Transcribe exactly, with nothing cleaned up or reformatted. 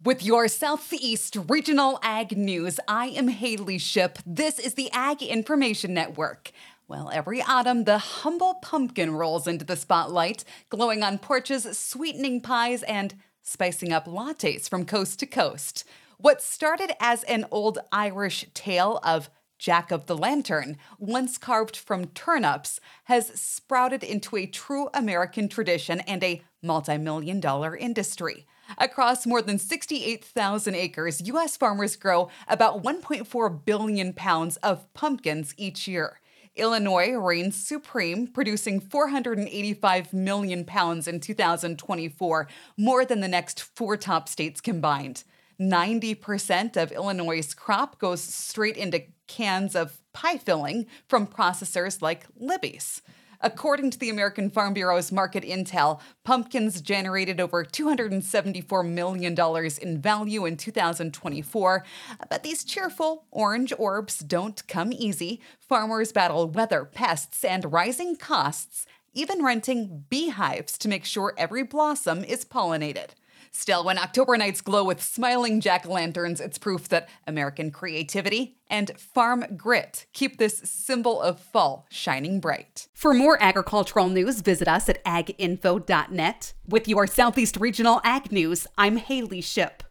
With your Southeast Regional Ag News, I am Haley Ship. This is the Ag Information Network. Well, every autumn, the humble pumpkin rolls into the spotlight, glowing on porches, sweetening pies, and spicing up lattes from coast to coast. What started as an old Irish tale of Jack of the Lantern, once carved from turnips, has sprouted into a true American tradition and a multi-million dollar industry. Across more than sixty-eight thousand acres, U S farmers grow about one point four billion pounds of pumpkins each year. Illinois reigns supreme, producing four hundred eighty-five million pounds in two thousand twenty-four, more than the next four top states combined. ninety percent of Illinois' crop goes straight into cans of pie filling from processors like Libby's. According to the American Farm Bureau's market intel, pumpkins generated over two hundred seventy-four million dollars in value in two thousand twenty-four. But these cheerful orange orbs don't come easy. Farmers battle weather, pests, and rising costs, even renting beehives to make sure every blossom is pollinated. Still, when October nights glow with smiling jack-o'-lanterns, it's proof that American creativity and farm grit keep this symbol of fall shining bright. For more agricultural news, visit us at ag info dot net. With your Southeast Regional Ag News, I'm Haley Ship.